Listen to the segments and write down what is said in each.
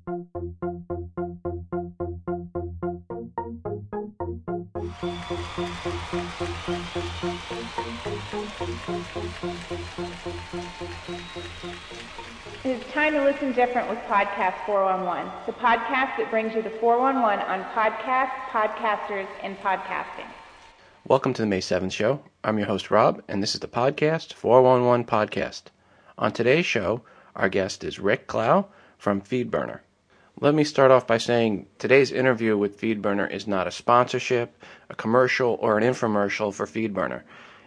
It is time to listen different with Podcast 411, the podcast that brings you the 411 on podcasts, podcasters, and podcasting. Welcome to the May 7th show. I'm your host, Rob, and this is the Podcast 411 podcast. On today's show, our guest is Rick Clow from FeedBurner. Let me start off by saying today's interview with FeedBurner is not a sponsorship, a commercial, or an infomercial for FeedBurner.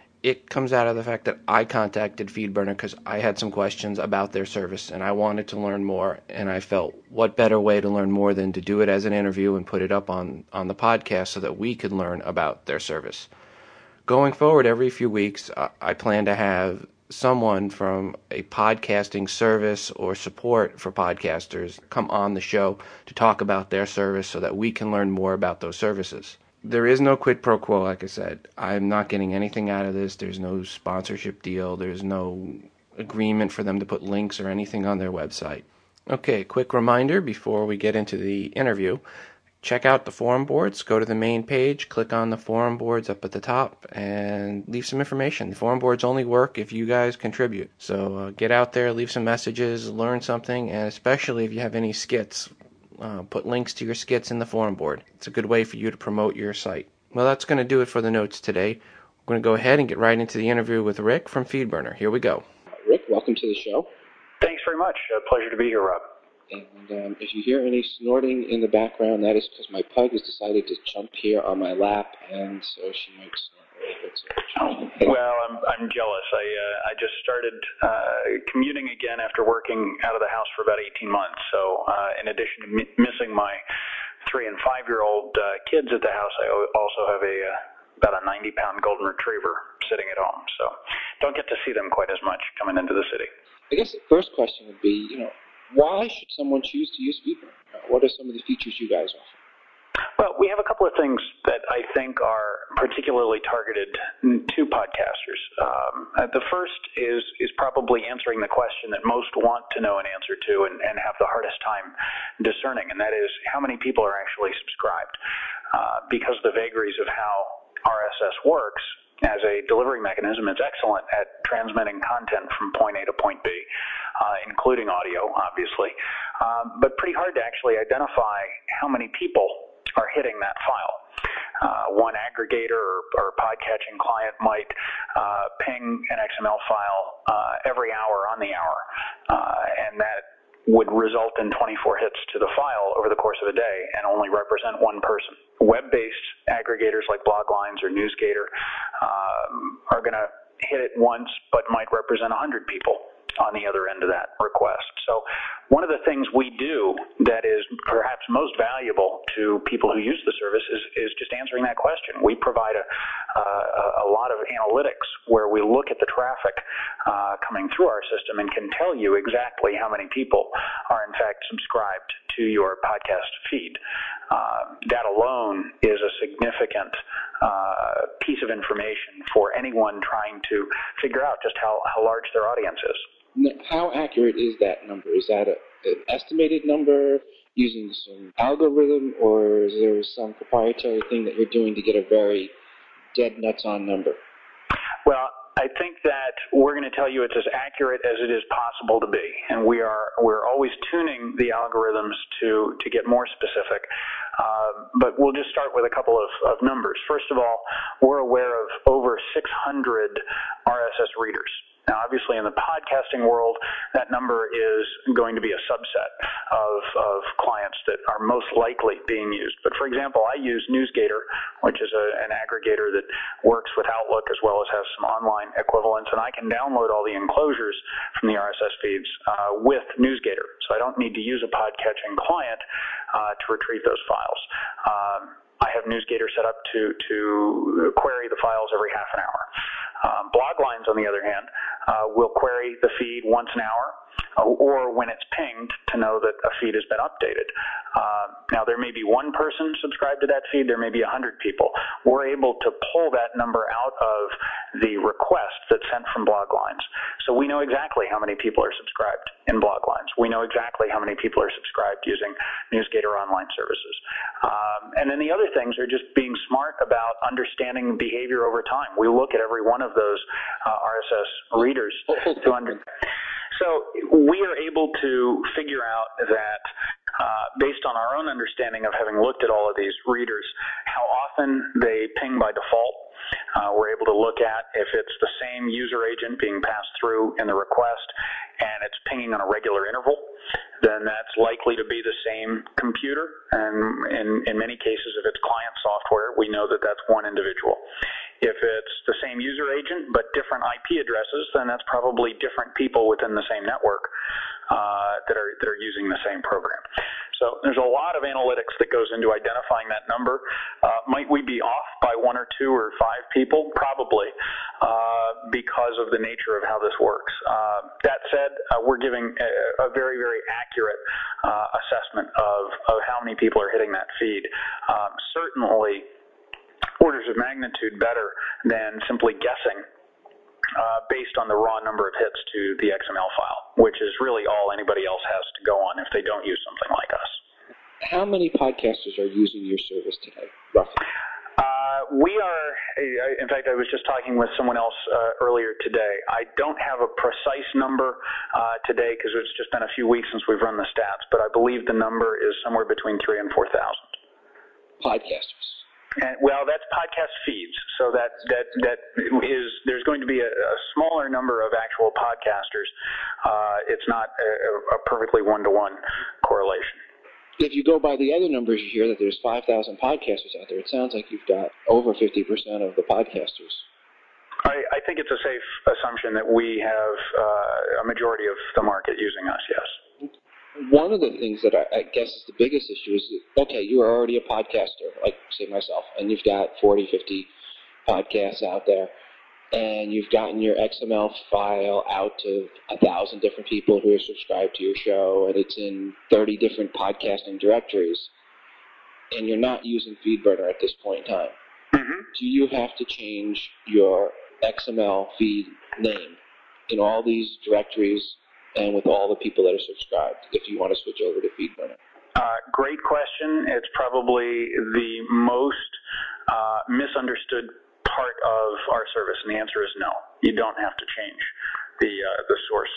It comes out of the fact that I contacted FeedBurner because I had some questions about their service and I wanted to learn more, and I felt what better way to learn more than to do it as an interview and put it up on the podcast so that we could learn about their service. Going forward, every few weeks, I plan to have someone from a podcasting service or support for podcasters come on the show to talk about their service so that we can learn more about those services. There is no quid pro quo, like I said. I'm not getting anything out of this. There's no sponsorship deal. There's no agreement for them to put links or anything on their website. Okay, quick reminder before we get into the interview. Check out the forum boards. Go to the main page, click on the forum boards up at the top, and leave some information. The forum boards only work if you guys contribute. So get out there, leave some messages, learn something, and especially if you have any skits, put links to your skits in the forum board. It's a good way for you to promote your site. Well, that's going to do it for the notes today. We're going to go ahead and get right into the interview with Rick from FeedBurner. Here we go. Rick, welcome to the show. Thanks very much. A pleasure to be here, Rob. And if you hear any snorting in the background, that is because my pug has decided to jump here on my lap, and so she might snort a little bit. Well, I'm jealous. I just started commuting again after working out of the house for about 18 months. So in addition to missing my 3- and 5-year-old kids at the house, I also have about a 90-pound golden retriever sitting at home. So don't get to see them quite as much coming into the city. I guess the first question would be, why should someone choose to use FeedBurner? What are some of the features you guys offer? Well, we have a couple of things that I think are particularly targeted to podcasters. The first is probably answering the question that most want to know an answer to and have the hardest time discerning, and that is how many people are actually subscribed. Because of the vagaries of how RSS works, as a delivery mechanism, it's excellent at transmitting content from point A to point B, including audio, obviously, but pretty hard to actually identify how many people are hitting that file. One aggregator or podcatching client might ping an XML file every hour on the hour, and that would result in 24 hits to the file over the course of a day and only represent one person. Web-based aggregators like Bloglines or NewsGator are going to hit it once but might represent 100 people on the other end of that request. So one of the things we do that is perhaps most valuable to people who use the service is just answering that question. We provide a lot of analytics where we look at the traffic coming through our system and can tell you exactly how many people are in fact subscribed to your podcast feed. That alone is a significant piece of information for anyone trying to figure out just how large their audience is. How accurate is that number? Is that an estimated number using some algorithm, or is there some proprietary thing that you're doing to get a very dead nuts on number? Well, I think that we're going to tell you it's as accurate as it is possible to be, and we're always tuning the algorithms to get more specific. But we'll just start with a couple of numbers. First of all, we're aware of over 600 RSS readers. Now, obviously, in the podcasting world, that number is going to be a subset of clients that are most likely being used. But, for example, I use NewsGator, which is an aggregator that works with Outlook as well as has some online equivalents, and I can download all the enclosures from the RSS feeds with NewsGator. So I don't need to use a podcatching client to retrieve those files. I have NewsGator set up to query the files every half an hour. Bloglines, on the other hand, will query the feed once an hour or when it's pinged to know that a feed has been updated. Now, there may be one person subscribed to that feed. There may be 100 people. We're able to pull that number out of the request that's sent from Bloglines. So we know exactly how many people are subscribed in Bloglines. We know exactly how many people are subscribed using NewsGator online services. And then the other things are just being smart about understanding behavior over time. We look at every one of those RSS readers to understand. So we are able to figure out that based on our own understanding of having looked at all of these readers, how often they ping by default. We're able to look at if it's the same user agent being passed through in the request and it's pinging on a regular interval, then that's likely to be the same computer. And in many cases, if it's client software, we know that that's one individual. If it's the same user agent but different IP addresses, then that's probably different people within the same network that are using the same program. So there's a lot of analytics that goes into identifying that number. Might we be off by 1 or 2 or 5 people? Probably, because of the nature of how this works. That said, we're giving a very, very accurate assessment of how many people are hitting that feed. Certainly orders of magnitude better than simply guessing based on the raw number of hits to the XML file, which is really all anybody else has to go on if they don't use something like us. How many podcasters are using your service today, roughly? We are, in fact, I was just talking with someone else earlier today. I don't have a precise number today because it's just been a few weeks since we've run the stats, but I believe the number is somewhere between 3,000 and 4,000. Podcasters. And, well, that's podcast feeds. So that is, there's going to be a smaller number of actual podcasters. It's not a perfectly one-to-one correlation. If you go by the other numbers, you hear that there's 5,000 podcasters out there. It sounds like you've got over 50% of the podcasters. I think it's a safe assumption that we have a majority of the market using us, yes. One of the things that I guess is the biggest issue is that, okay, you are already a podcaster, like, say, myself, and you've got 40, 50 podcasts out there, and you've gotten your XML file out to 1,000 different people who are subscribed to your show, and it's in 30 different podcasting directories, and you're not using FeedBurner at this point in time. Mm-hmm. Do you have to change your XML feed name in all these directories and with all the people that are subscribed if you want to switch over to FeedBurner? Great question. It's probably the most misunderstood part of our service, and the answer is no. You don't have to change the source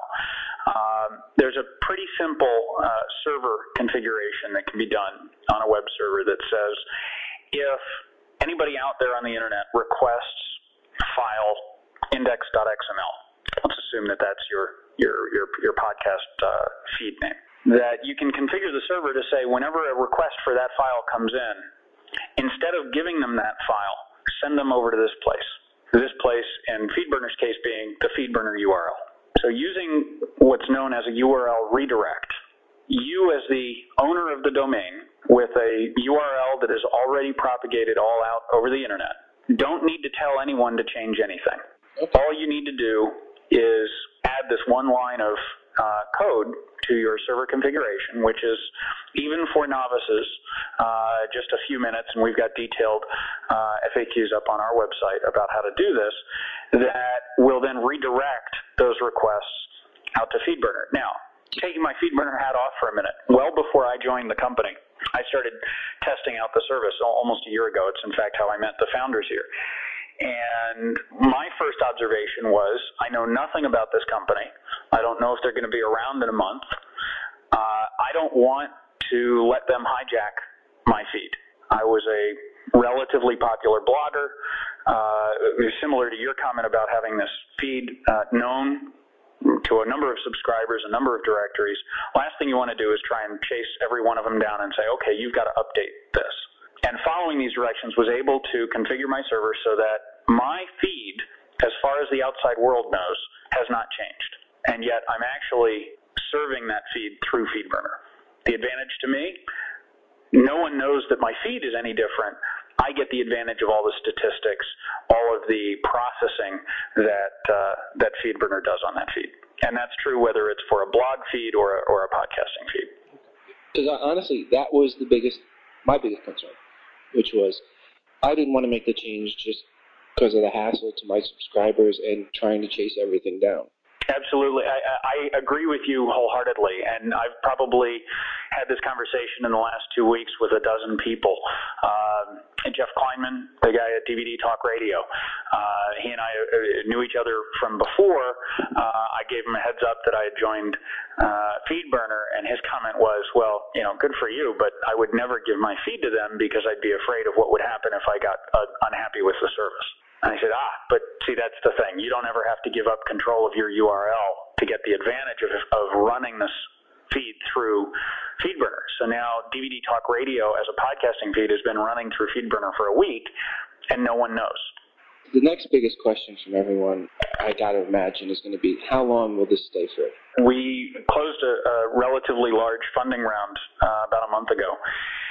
file. There's a pretty simple server configuration that can be done on a web server that says if anybody out there on the internet requests file index.xml, let's assume that that's your podcast feed name, that you can configure the server to say whenever a request for that file comes in, instead of giving them that file, send them over to this place. This place, in FeedBurner's case, being the FeedBurner URL. So using what's known as a URL redirect, you as the owner of the domain with a URL that is already propagated all out over the internet don't need to tell anyone to change anything. All you need to do is add this one line of code to your server configuration, which is, even for novices, just a few minutes, and we've got detailed FAQs up on our website about how to do this, that will then redirect those requests out to FeedBurner. Now, taking my FeedBurner hat off for a minute, well before I joined the company, I started testing out the service almost a year ago. It's, in fact, how I met the founders here. And my first observation was, I know nothing about this company. I don't know if they're going to be around in a month. I don't want to let them hijack my feed. I was a relatively popular blogger, similar to your comment about having this feed known to a number of subscribers, a number of directories. Last thing you want to do is try and chase every one of them down and say, okay, you've got to update this. And following these directions was able to configure my server so that my feed, as far as the outside world knows, has not changed. And yet I'm actually serving that feed through FeedBurner. The advantage to me, no one knows that my feed is any different. I get the advantage of all the statistics, all of the processing that FeedBurner does on that feed. And that's true whether it's for a blog feed or a podcasting feed. Because honestly, that was my biggest concern, which was I didn't want to make the change just because of the hassle to my subscribers and trying to chase everything down. Absolutely. I agree with you wholeheartedly, and I've probably had this conversation in the last 2 weeks with a dozen people. Jeff Kleinman, the guy at DVD Talk Radio, he and I knew each other from before. I gave him a heads up that I had joined FeedBurner, and his comment was, well, good for you, but I would never give my feed to them because I'd be afraid of what would happen if I got unhappy with the service. And I said, but see, that's the thing. You don't ever have to give up control of your URL to get the advantage of running this feed through FeedBurner. So now DVD Talk Radio as a podcasting feed has been running through FeedBurner for a week, and no one knows. The next biggest question from everyone, I got to imagine, is going to be, how long will this stay free? We closed a relatively large funding round about a month ago.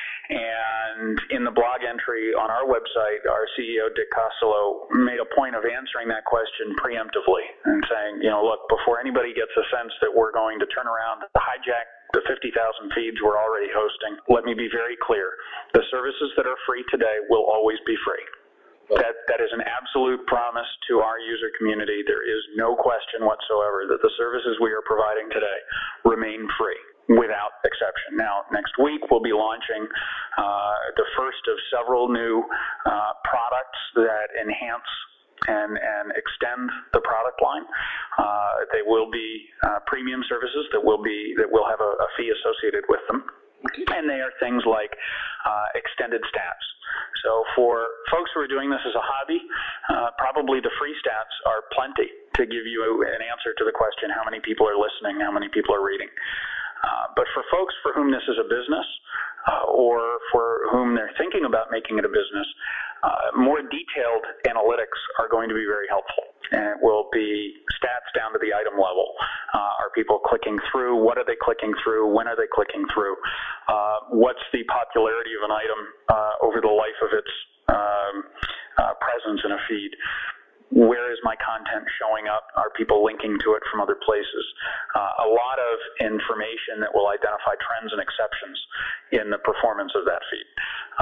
And in the blog entry on our website, our CEO, Dick Costello, made a point of answering that question preemptively and saying, look, before anybody gets a sense that we're going to turn around and hijack the 50,000 feeds we're already hosting, let me be very clear. The services that are free today will always be free. That is an absolute promise to our user community. There is no question whatsoever that the services we are providing today remain free, without exception. Now, next week we'll be launching the first of several new products that enhance and extend the product line. They will be premium services that will have a fee associated with them. And they are things like extended stats. So for folks who are doing this as a hobby, probably the free stats are plenty to give you an answer to the question, how many people are listening, how many people are reading. But for folks for whom this is a business, or for whom they're thinking about making it a business, more detailed analytics are going to be very helpful. And it will be stats down to the item level. Are people clicking through? What are they clicking through? When are they clicking through? What's the popularity of an item over the life of its presence in a feed? Where is my content showing up? Are people linking to it from other places? A lot of information that will identify trends and exceptions in the performance of that feed.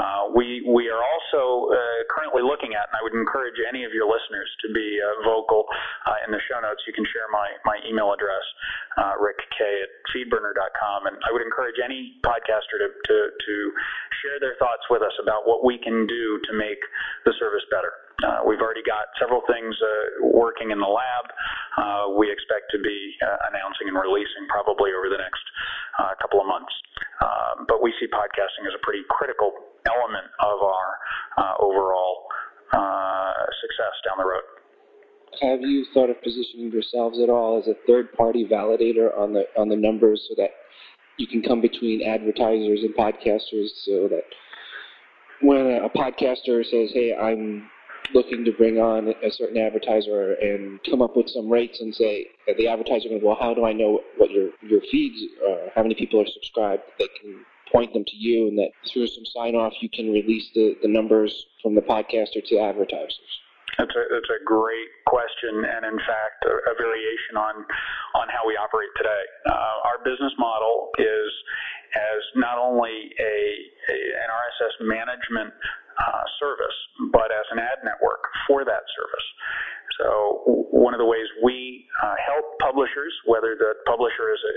We are also currently looking at, and I would encourage any of your listeners to be vocal in the show notes. You can share my email address, rickk@feedburner.com, and I would encourage any podcaster to share their thoughts with us about what we can do to make the service better. We've already got several things working in the lab. We expect to be announcing and releasing probably over the next couple of months. But we see podcasting as a pretty critical element of our overall success down the road. Have you thought of positioning yourselves at all as a third-party validator on the numbers so that you can come between advertisers and podcasters, so that when a podcaster says, hey, I'm looking to bring on a certain advertiser and come up with some rates and say, the advertiser goes, well, how do I know what your feeds are, how many people are subscribed? They can point them to you, and that through some sign-off you can release the numbers from the podcaster to advertisers. That's a great question, and in fact, a variation on how we operate today. Our business model is as not only an RSS management service, but as an ad network for that service. So one of the ways we help publishers, whether the publisher is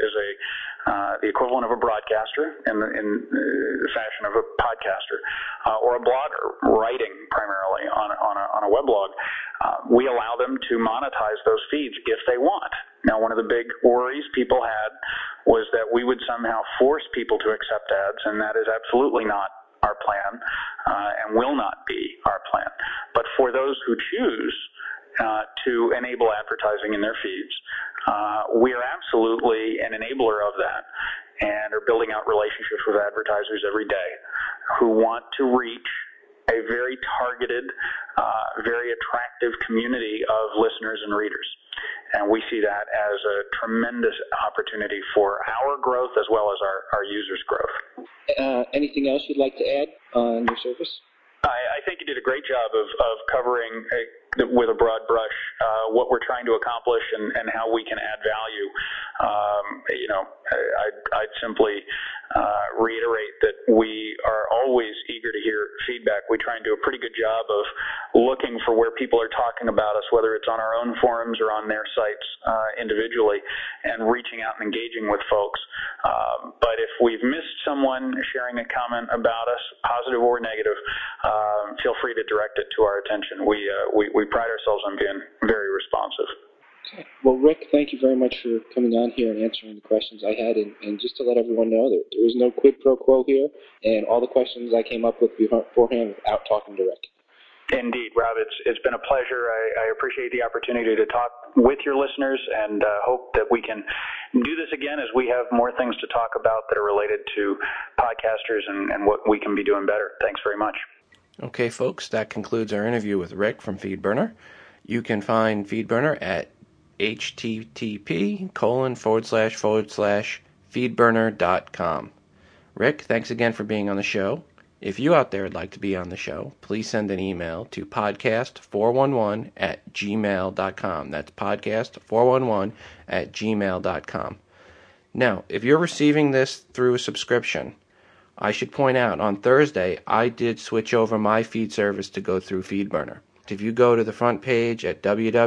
the equivalent of a broadcaster in the fashion of a podcaster, or a blogger writing primarily on a weblog, we allow them to monetize those feeds if they want. Now, one of the big worries people had was that we would somehow force people to accept ads, and that is absolutely not our plan, and will not be our plan. But for those who choose to enable advertising in their feeds, we are absolutely an enabler of that, and are building out relationships with advertisers every day who want to reach a very targeted, very attractive community of listeners and readers. And we see that as a tremendous opportunity for our growth as well as our users' growth. Anything else you'd like to add on your service? I think you did a great job of covering with a broad brush what we're trying to accomplish and how we can add value. I'd simply reiterate that we are always eager to hear feedback. We try and do a pretty good job of looking for where people are talking about us, whether it's on our own forums or on their sites individually, and reaching out and engaging with folks. But if we've missed someone sharing a comment about us, positive or negative, feel free to direct it to our attention. We pride ourselves on being very responsive. Okay. Well, Rick, thank you very much for coming on here and answering the questions I had. And just to let everyone know that there was no quid pro quo here, and all the questions I came up with beforehand without talking to Rick. Indeed, Rob, it's been a pleasure. I appreciate the opportunity to talk with your listeners, and hope that we can do this again as we have more things to talk about that are related to podcasters and what we can be doing better. Thanks very much. Okay, folks, that concludes our interview with Rick from FeedBurner. You can find FeedBurner at http://feedburner.com. Rick, thanks again for being on the show. If you out there would like to be on the show, please send an email to podcast411@gmail.com. That's podcast411@gmail.com. Now, if you're receiving this through a subscription, I should point out, on Thursday, I did switch over my feed service to go through FeedBurner. If you go to the front page at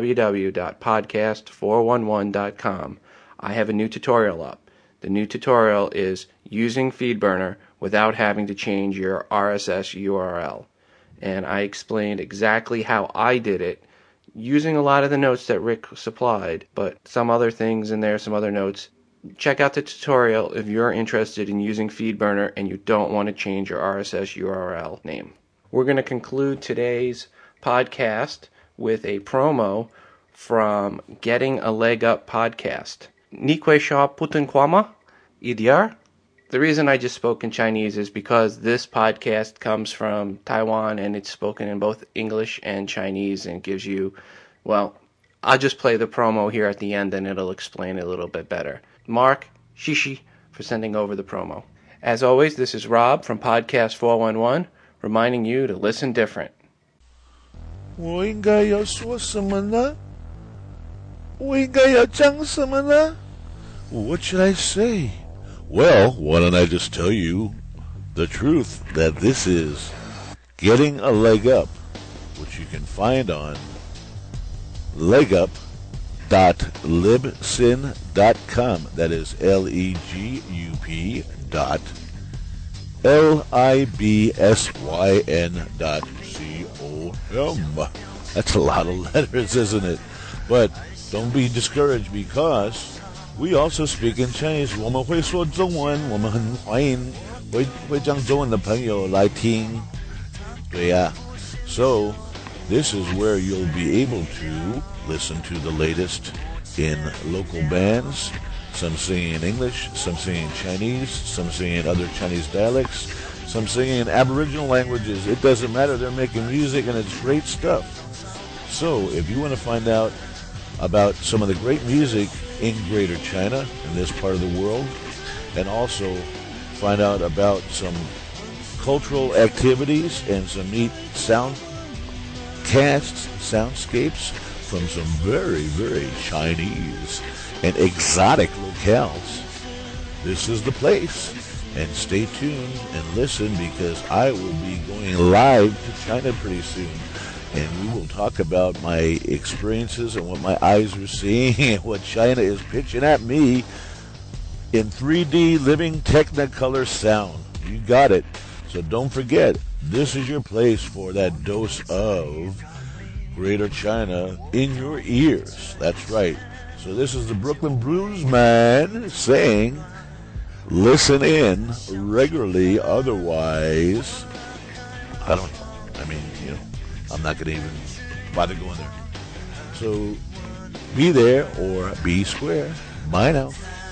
www.podcast411.com, I have a new tutorial up. The new tutorial is using FeedBurner without having to change your RSS URL. And I explained exactly how I did it, using a lot of the notes that Rick supplied, but some other things in there, some other notes. Check out the tutorial if you're interested in using FeedBurner and you don't want to change your RSS URL name. We're going to conclude today's podcast with a promo from Getting a Leg Up podcast. Nikwe Sha Putin Kwama Idyar. The reason I just spoke in Chinese is because this podcast comes from Taiwan and it's spoken in both English and Chinese and gives you, well, I'll just play the promo here at the end and it'll explain it a little bit better. Mark, Shishi, for sending over the promo. As always, this is Rob from Podcast 411, reminding you to listen different. 我应该要说什么呢？我应该要讲什么呢？ What should I say? Well, why don't I just tell you the truth that this is Getting a Leg Up, which you can find on legup.libsyn.com. That is LEGUP.LIBSYN.com. That's a lot of letters, isn't it? But don't be discouraged because we also speak in Chinese. 我们会说中文，我们很欢迎会讲中文的朋友来听。对呀。So this is where you'll be able to listen to the latest in local bands. Some singing in English, some singing in Chinese, some singing in other Chinese dialects, some singing in Aboriginal languages. It doesn't matter. They're making music and it's great stuff. So if you want to find out about some of the great music in Greater China, in this part of the world, and also find out about some cultural activities and some neat soundscapes from some very, very Chinese and exotic locales. This is the place. And stay tuned and listen because I will be going live to China pretty soon. And we will talk about my experiences and what my eyes are seeing and what China is pitching at me in 3D living Technicolor sound. You got it. So don't forget, this is your place for that dose of Greater China in your ears. That's right. So this is the Brooklyn Bluesman saying, listen in regularly, otherwise, I don't know. I mean, I'm not going to even bother going there. So be there or be square. Bye now.